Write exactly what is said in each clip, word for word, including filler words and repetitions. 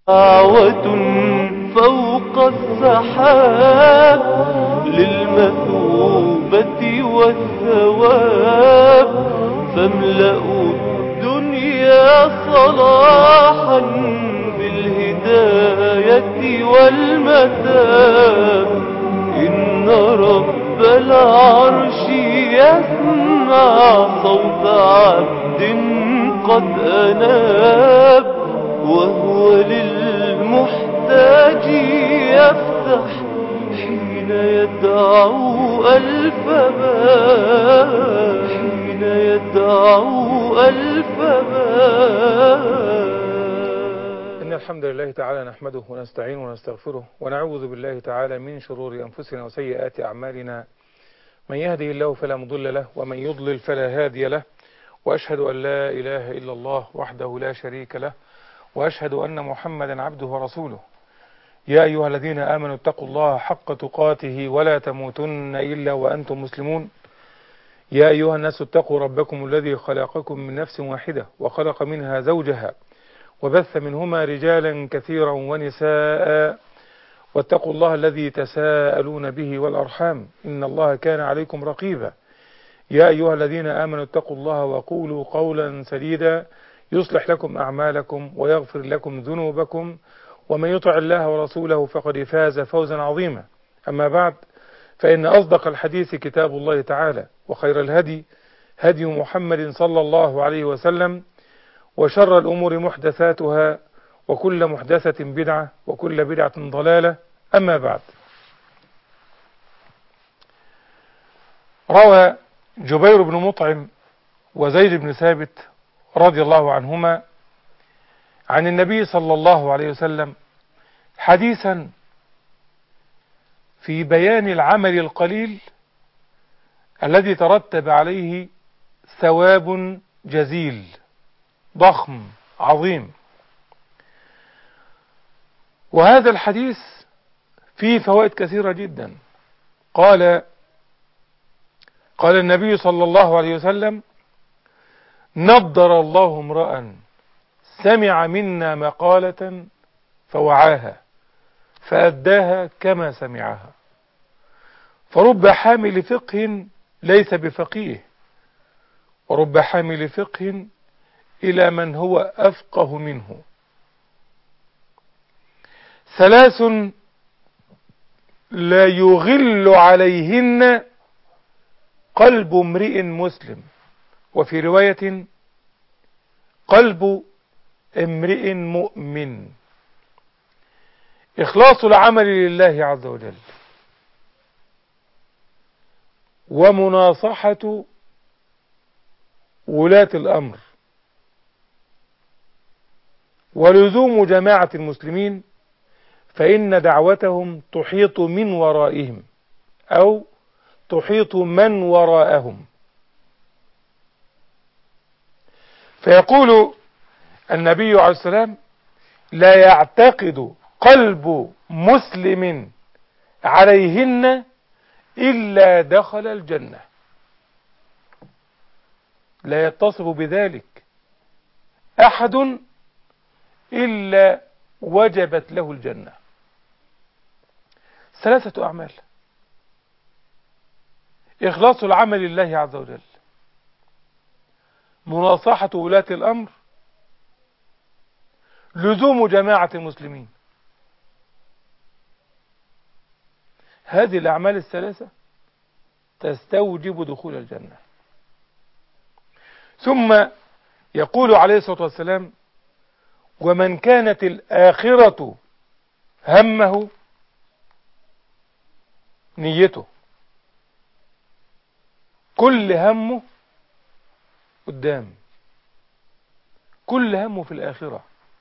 دعوة فوق السحاب للمثوبة والثواب، فاملأوا الدنيا صلاحا بالهداية والمتاب. إن رب العرش يسمع صوت عبد قد أناب، وهو للمحتاج يفتح حين يدعو ألف باب، حين يدعو ألف باب. إن الحمد لله تعالى نحمده ونستعينه ونستغفره ونعوذ بالله تعالى من شرور أنفسنا وسيئات أعمالنا. من يهده الله فلا مضل له ومن يضلل فلا هادي له، وأشهد أن لا إله إلا الله وحده لا شريك له، وأشهد أن محمدا عبده ورسوله. يا أيها الذين آمنوا اتقوا الله حق تقاته ولا تموتن إلا وأنتم مسلمون. يا أيها الناس اتقوا ربكم الذي خلقكم من نفس واحدة وخلق منها زوجها وبث منهما رجالا كثيرا ونساء، واتقوا الله الذي تساءلون به والأرحام إن الله كان عليكم رقيبا. يا أيها الذين آمنوا اتقوا الله وقولوا قولا سديدا يصلح لكم أعمالكم ويغفر لكم ذنوبكم، ومن يطع الله ورسوله فقد فاز فوزا عظيما. أما بعد، فإن أصدق الحديث كتاب الله تعالى، وخير الهدي هدي محمد صلى الله عليه وسلم، وشر الأمور محدثاتها، وكل محدثة بدعة، وكل بدعة ضلالة. أما بعد، روى جبير بن مطعم وزيد بن ثابت رضي الله عنهما عن النبي صلى الله عليه وسلم حديثا في بيان العمل القليل الذي ترتب عليه ثواب جزيل ضخم عظيم. وهذا الحديث فيه فوائد كثيرة جدا. قال قال النبي صلى الله عليه وسلم: نضر الله امرأ سمع منا مقالة فوعاها فأداها كما سمعها، فرب حامل فقه ليس بفقيه، ورب حامل فقه إلى من هو أفقه منه. ثلاث لا يغل عليهن قلب امرئ مسلم، وفي رواية قلب امرئ مؤمن: إخلاص العمل لله عز وجل، ومناصحة ولاة الأمر، ولزوم جماعة المسلمين، فإن دعوتهم تحيط من ورائهم أو تحيط من وراءهم. فيقول النبي عليه السلام: لا يعتقد قلب مسلم عليهن إلا دخل الجنة. لا يتصف بذلك أحد إلا وجبت له الجنة. ثلاثة أعمال: إخلاص العمل لله عز وجل، مناصحة ولاة الأمر، لزوم جماعة المسلمين. هذه الأعمال الثلاثة تستوجب دخول الجنة. ثم يقول عليه الصلاة والسلام: ومن كانت الآخرة همه، نيته، كل همه قدام، كل همه في الآخرة،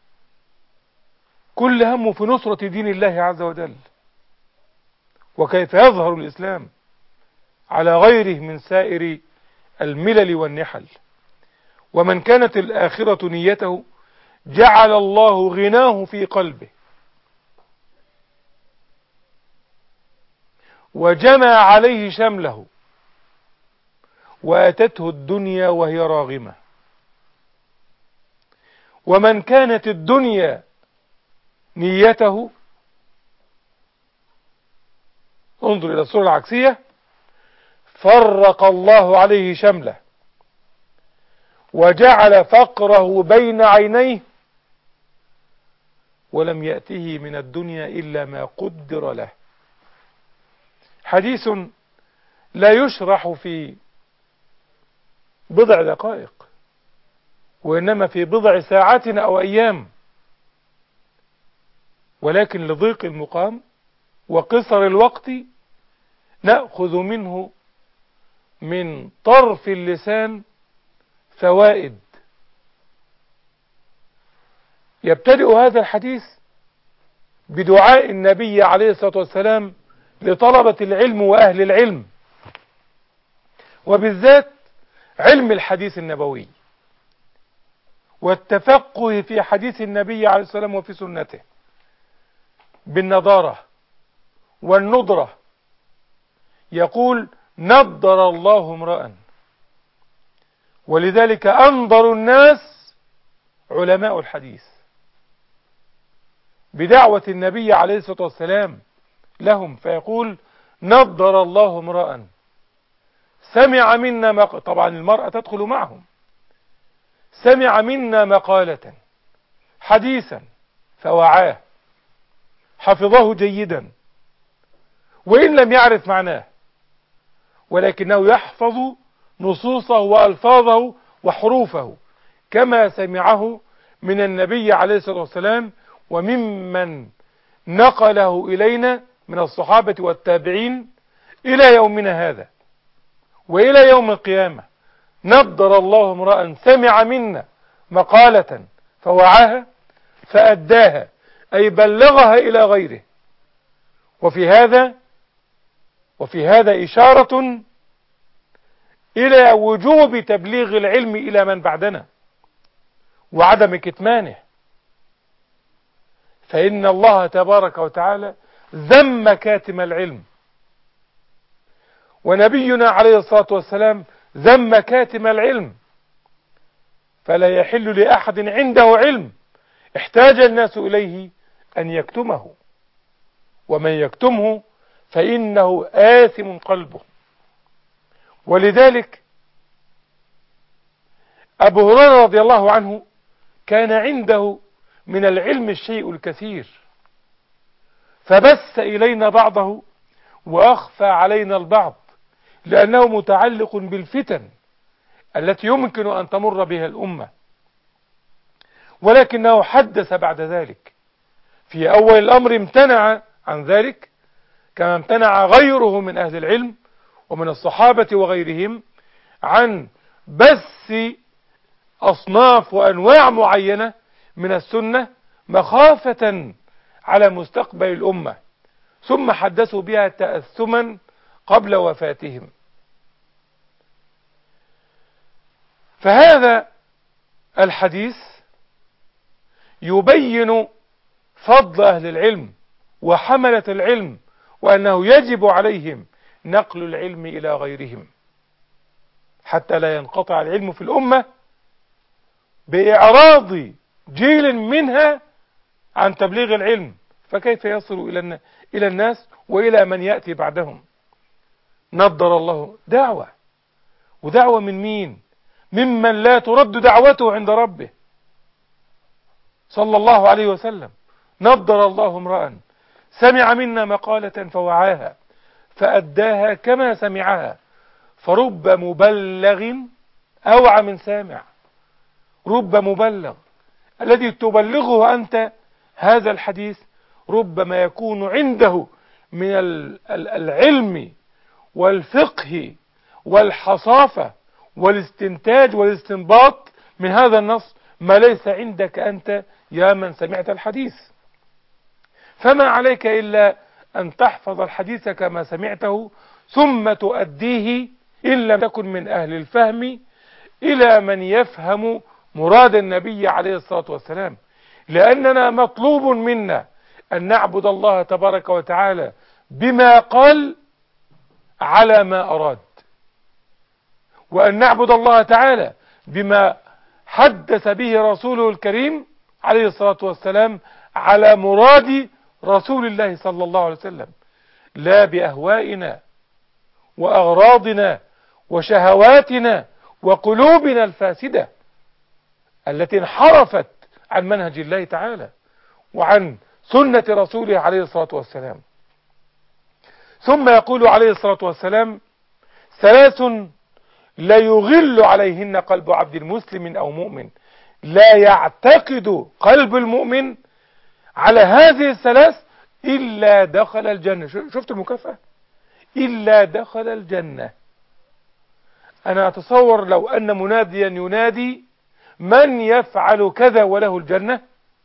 كل همه في نصرة دين الله عز وجل، وكيف يظهر الإسلام على غيره من سائر الملل والنحل. ومن كانت الآخرة نيته جعل الله غناه في قلبه، وجمع عليه شمله، وأتته الدنيا وهي راغمة. ومن كانت الدنيا نيته، انظر إلى الصورة العكسية، فرق الله عليه شمله وجعل فقره بين عينيه ولم يأته من الدنيا إلا ما قدر له. حديث لا يشرح في بضع دقائق، وإنما في بضع ساعات أو أيام، ولكن لضيق المقام وقصر الوقت نأخذ منه من طرف اللسان فوائد. يبتدئ هذا الحديث بدعاء النبي عليه الصلاة والسلام لطلبة العلم وأهل العلم، وبالذات علم الحديث النبوي والتفقه في حديث النبي عليه الصلاة والسلام وفي سنته بالنضارة والندرة. يقول: نضر الله امرأ. ولذلك أنظر الناس علماء الحديث بدعوة النبي عليه الصلاة والسلام لهم، فيقول: نضر الله امرأ سمع منا مق... طبعا المرأة تدخل معهم. سمع منا مقالة حديثا فوعاه، حفظه جيدا وإن لم يعرف معناه، ولكنه يحفظ نصوصه وألفاظه وحروفه كما سمعه من النبي عليه الصلاة والسلام وممن نقله إلينا من الصحابة والتابعين إلى يومنا هذا وإلى يوم القيامة. نضر الله امرأ سمع منا مقالة فوعاها فأداها، أي بلغها إلى غيره. وفي هذا وفي هذا إشارة إلى وجوب تبليغ العلم إلى من بعدنا وعدم كتمانه، فإن الله تبارك وتعالى ذم كاتم العلم، ونبينا عليه الصلاة والسلام ذم كاتم العلم. فلا يحل لأحد عنده علم احتاج الناس إليه أن يكتمه، ومن يكتمه فإنه آثم قلبه. ولذلك أبو هريرة رضي الله عنه كان عنده من العلم الشيء الكثير، فبث إلينا بعضه وأخفى علينا البعض، لأنه متعلق بالفتن التي يمكن أن تمر بها الأمة. ولكنه حدث بعد ذلك. في أول الأمر امتنع عن ذلك كما امتنع غيره من أهل العلم ومن الصحابة وغيرهم عن بث أصناف وأنواع معينة من السنة مخافة على مستقبل الأمة، ثم حدثوا بها تأثما قبل وفاتهم. فهذا الحديث يبين فضل أهل العلم وحملة العلم، وأنه يجب عليهم نقل العلم إلى غيرهم حتى لا ينقطع العلم في الأمة بإعراض جيل منها عن تبليغ العلم، فكيف يصل إلى إلى الناس وإلى من يأتي بعدهم. نضر الله دعوة، ودعوة من مين؟ ممن لا ترد دعوته عند ربه صلى الله عليه وسلم. نضر الله امرأ سمع منا مقالة فوعاها فأداها كما سمعها، فرب مبلغ أوعى من سامع. رب مبلغ الذي تبلغه أنت هذا الحديث ربما يكون عنده من العلم والفقه والحصافة والاستنتاج والاستنباط من هذا النص ما ليس عندك أنت يا من سمعت الحديث. فما عليك إلا أن تحفظ الحديث كما سمعته ثم تؤديه إن لم تكن من أهل الفهم إلى من يفهم مراد النبي عليه الصلاة والسلام، لأننا مطلوب منا أن نعبد الله تبارك وتعالى بما قال على ما أراد، وأن نعبد الله تعالى بما حدث به رسوله الكريم عليه الصلاة والسلام على مراد رسول الله صلى الله عليه وسلم، لا بأهوائنا وأغراضنا وشهواتنا وقلوبنا الفاسدة التي انحرفت عن منهج الله تعالى وعن سنة رسوله عليه الصلاة والسلام. ثم يقول عليه الصلاة والسلام: ثلاث لا يغل عليهن قلب عبد مسلم أو مؤمن، لا يعتقد قلب المؤمن على هذه الثلاث إلا دخل الجنة. شفت المكافأة؟ إلا دخل الجنة. أنا أتصور لو أن مناديا ينادي: من يفعل كذا وله الجنة،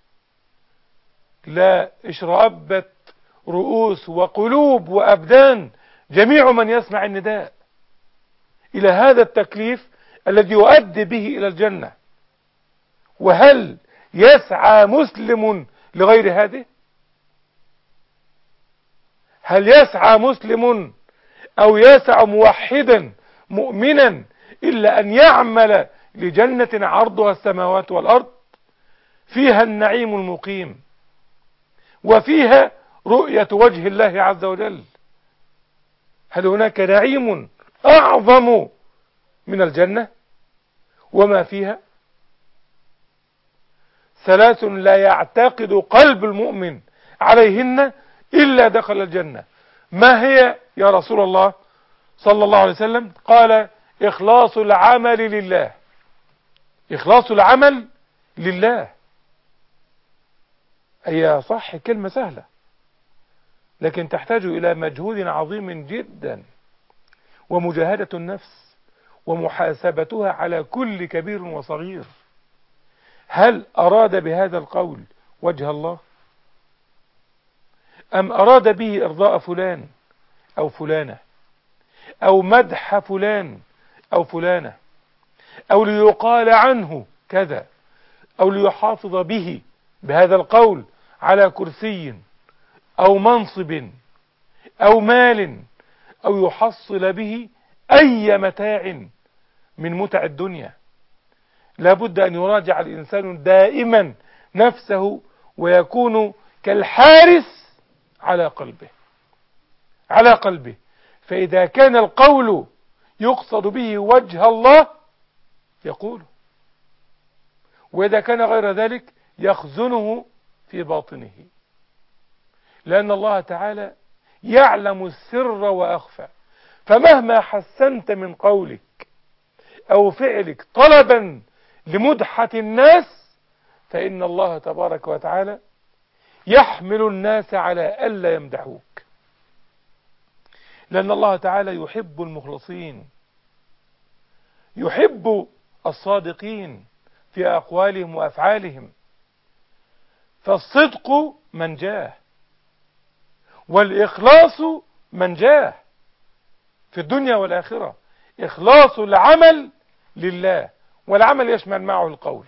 لا اشرأبت رؤوس وقلوب وأبدان جميع من يسمع النداء إلى هذا التكليف الذي يؤدي به إلى الجنة. وهل يسعى مسلم لغير هذه؟ هل يسعى مسلم أو يسعى موحدا مؤمنا إلا أن يعمل لجنة عرضها السماوات والأرض، فيها النعيم المقيم وفيها رؤية وجه الله عز وجل؟ هل هناك نعيم أعظم من الجنة وما فيها؟ ثلاث لا يعتقد قلب المؤمن عليهن إلا دخل الجنة. ما هي يا رسول الله صلى الله عليه وسلم؟ قال: إخلاص العمل لله. إخلاص العمل لله. هي صح كلمة سهلة، لكن تحتاج إلى مجهود عظيم جدا ومجاهدة النفس ومحاسبتها على كل كبير وصغير. هل أراد بهذا القول وجه الله، أم أراد به إرضاء فلان أو فلانة، أو مدح فلان أو فلانة، أو ليقال عنه كذا، أو ليحافظ به بهذا القول على كرسي أو منصب أو مال، أو يحصل به أي متاع من متع الدنيا؟ لابد أن يراجع الإنسان دائما نفسه ويكون كالحارس على قلبه على قلبه فإذا كان القول يقصد به وجه الله يقوله، وإذا كان غير ذلك يخزنه في باطنه، لأن الله تعالى يعلم السر وأخفى. فمهما حسنت من قولك أو فعلك طلبا لمدحة الناس، فإن الله تبارك وتعالى يحمل الناس على ألا يمدحوك، لأن الله تعالى يحب المخلصين، يحب الصادقين في أقوالهم وأفعالهم. فالصدق منجاه، والإخلاص منجاه في الدنيا والآخرة. إخلاص العمل لله، والعمل يشمل معه القول.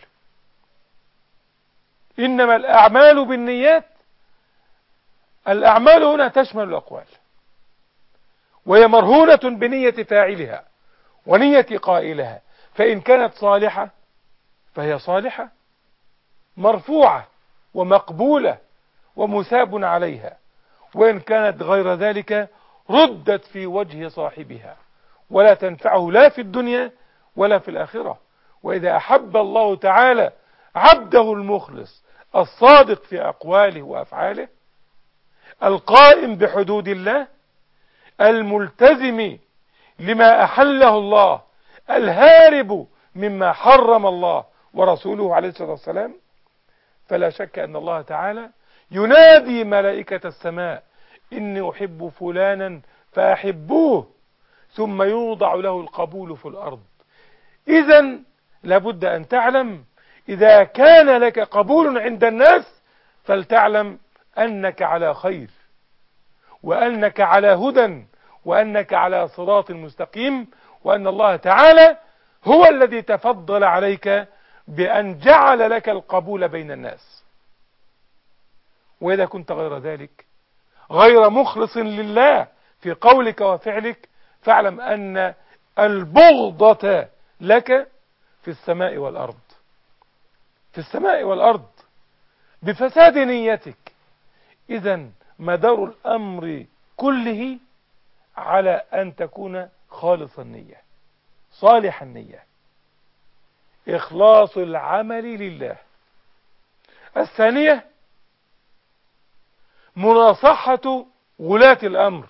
إنما الأعمال بالنيات، الأعمال هنا تشمل الأقوال، وهي مرهونة بنية فاعلها ونية قائلها. فإن كانت صالحة فهي صالحة مرفوعة ومقبولة ومثاب عليها، وإن كانت غير ذلك ردت في وجه صاحبها ولا تنفعه لا في الدنيا ولا في الآخرة. وإذا أحب الله تعالى عبده المخلص الصادق في أقواله وأفعاله، القائم بحدود الله، الملتزم لما أحله الله، الهارب مما حرم الله ورسوله عليه الصلاة والسلام، فلا شك أن الله تعالى ينادي ملائكة السماء: إني أحب فلانا فأحبوه، ثم يوضع له القبول في الأرض. إذن لابد أن تعلم إذا كان لك قبول عند الناس فلتعلم أنك على خير، وأنك على هدى، وأنك على صراط مستقيم، وأن الله تعالى هو الذي تفضل عليك بأن جعل لك القبول بين الناس. وإذا كنت غير ذلك، غير مخلص لله في قولك وفعلك، فاعلم أن البغضة لك في السماء والأرض في السماء والأرض بفساد نيتك. إذن مدار الأمر كله على أن تكون خالص النية، صالح النية، إخلاص العمل لله. الثانية مناصحة ولاة الأمر،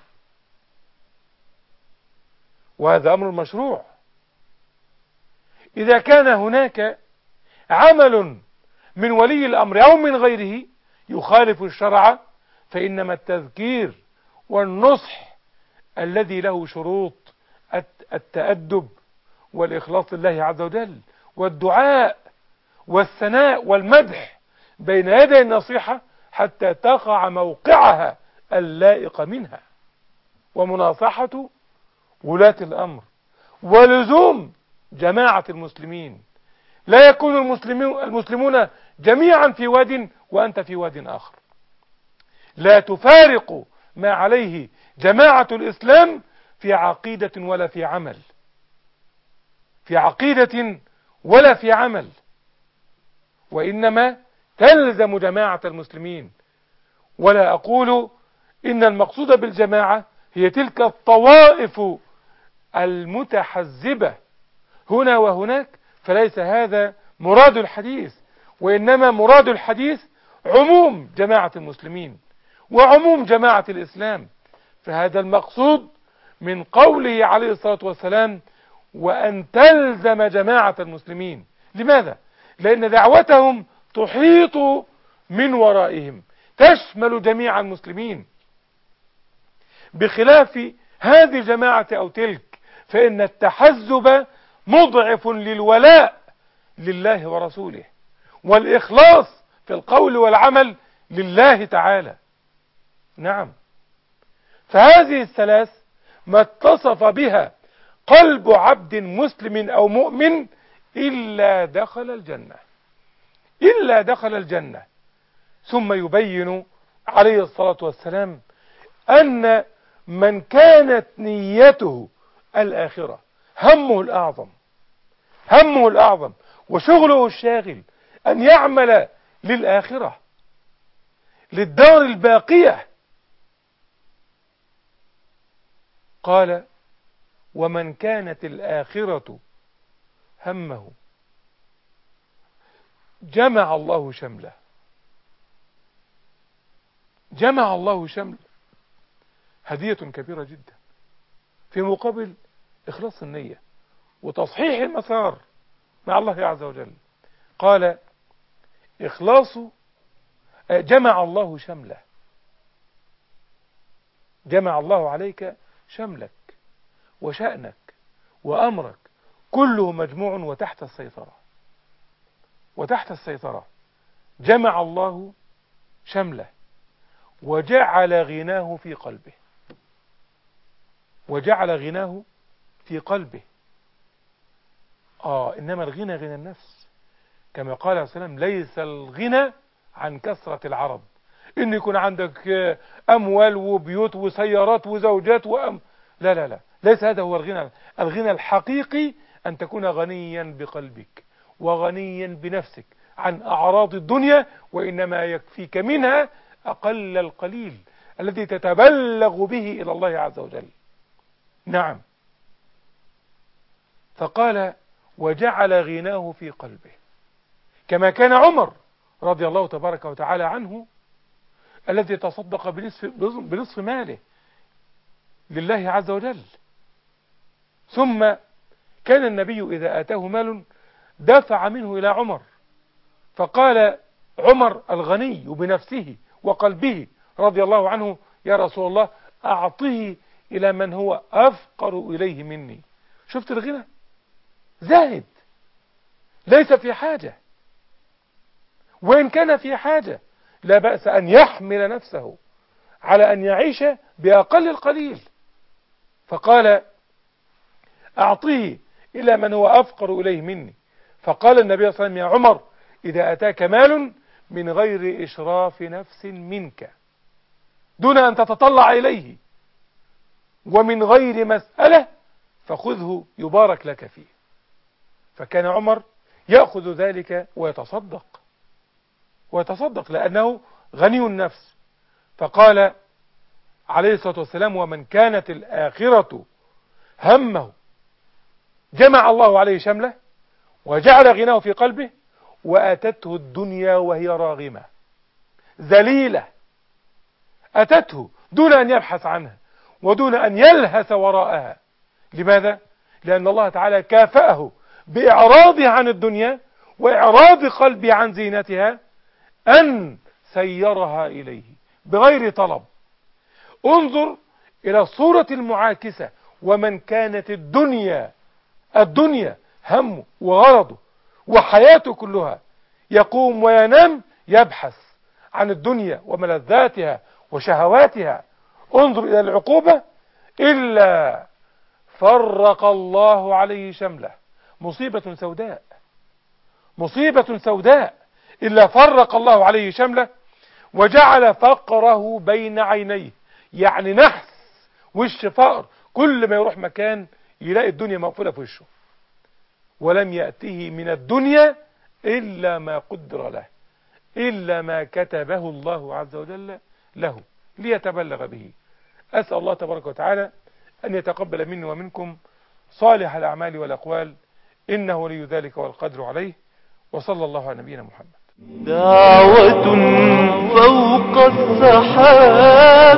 وهذا أمر مشروع. إذا كان هناك عمل من ولي الأمر أو من غيره يخالف الشرع، فإنما التذكير والنصح الذي له شروط التأدب والإخلاص لله عز وجل والدعاء والثناء والمدح بين يدي النصيحة حتى تقع موقعها اللائق منها، ومناصحة ولاة الأمر، ولزوم جماعة المسلمين. لا يكون المسلمون المسلمون جميعا في واد وأنت في واد آخر. لا تفارق ما عليه جماعة الإسلام في عقيدة ولا في عمل، في عقيدة ولا في عمل، وإنما تلزم جماعة المسلمين. ولا أقول إن المقصود بالجماعة هي تلك الطوائف المتحزبة هنا وهناك، فليس هذا مراد الحديث، وإنما مراد الحديث عموم جماعة المسلمين وعموم جماعة الإسلام. فهذا المقصود من قوله عليه الصلاة والسلام وأن تلزم جماعة المسلمين. لماذا؟ لأن دعوتهم تحيط من ورائهم، تشمل جميع المسلمين، بخلاف هذه الجماعة أو تلك، فإن التحزب مضعف للولاء لله ورسوله، والإخلاص في القول والعمل لله تعالى. نعم، فهذه الثلاث ما اتصف بها قلب عبد مسلم أو مؤمن إلا دخل الجنة، إلا دخل الجنة. ثم يبين عليه الصلاة والسلام أن من كانت نيته الآخرة، همه الأعظم، همه الأعظم وشغله الشاغل أن يعمل للآخرة، للدار الباقية. قال ومن كانت الآخرة همه جمع الله شمله، جمع الله شمله. هدية كبيرة جدا في مقابل إخلاص النية وتصحيح المسار مع الله عز وجل. قال إخلاص جمع الله شمله، جمع الله عليك شملك وشأنك وأمرك كله مجموع وتحت السيطرة، وتحت السيطرة. جمع الله شمله وجعل غناه في قلبه، وجعل غناه في قلبه. آه إنما الغنى غنى النفس، كما قال عليه السلام ليس الغنى عن كثرة العرض، إن يكون عندك أموال وبيوت وسيارات وزوجات وأم لا لا لا، ليس هذا هو الغنى. الغنى الحقيقي أن تكون غنيا بقلبك وغنيا بنفسك عن أعراض الدنيا، وإنما يكفيك منها أقل القليل الذي تتبلغ به إلى الله عز وجل. نعم، فقال وجعل غناه في قلبه، كما كان عمر رضي الله تبارك وتعالى عنه الذي تصدق بنصف, بنصف ماله لله عز وجل. ثم كان النبي إذا آتاه مال دفع منه إلى عمر، فقال عمر الغني بنفسه وقلبه رضي الله عنه يا رسول الله أعطه إلى من هو أفقر إليه مني. شفت الغنى؟ زاهد، ليس في حاجة، وإن كان في حاجة لا بأس أن يحمل نفسه على أن يعيش بأقل القليل. فقال أعطيه إلى من هو أفقر إليه مني. فقال النبي صلى الله عليه وسلم يا عمر إذا أتاك مال من غير إشراف نفس منك دون أن تتطلع إليه ومن غير مسألة فخذه يبارك لك فيه. فكان عمر يأخذ ذلك ويتصدق ويتصدق لأنه غني النفس. فقال عليه الصلاة والسلام: ومن كانت الآخرة همه جمع الله عليه شمله وجعل غناه في قلبه وأتته الدنيا وهي راغمة ذليلة، أتته دون أن يبحث عنها ودون أن يلهث وراءها. لماذا؟ لأن الله تعالى كافأه بإعراضه عن الدنيا وإعراض قلبه عن زينتها أن سيرها إليه بغير طلب. انظر إلى الصورة المعاكسة: ومن كانت الدنيا الدنيا همه وغرضه وحياته كلها يقوم وينام يبحث عن الدنيا وملذاتها وشهواتها، انظر إلى العقوبة: إلا فرق الله عليه شمله. مصيبة سوداء، مصيبة سوداء. إلا فرق الله عليه شمله وجعل فقره بين عينيه، يعني نحس وش فقر، كل ما يروح مكان يلاقي الدنيا مقفولة في وشه، ولم يأته من الدنيا إلا ما قدر له، إلا ما كتبه الله عز وجل له ليتبلغ به. أسأل الله تبارك وتعالى أن يتقبل مني ومنكم صالح الأعمال والأقوال، إنه ولي ذلك والقدر عليه. وصلى الله على نبينا محمد. دعوة فوق السحاب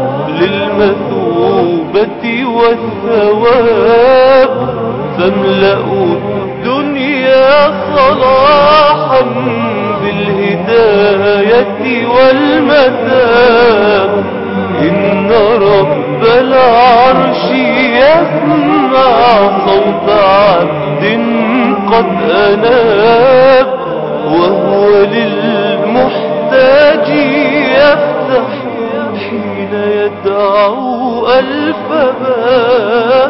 للمثوبة والثواب، فاملأوا الدنيا صلاحا بالهداية والمثاب. إن رب العرش يسمع صوت عبد قد أناب، وهو للمحتاج يفتح حين يدعو ألف باب.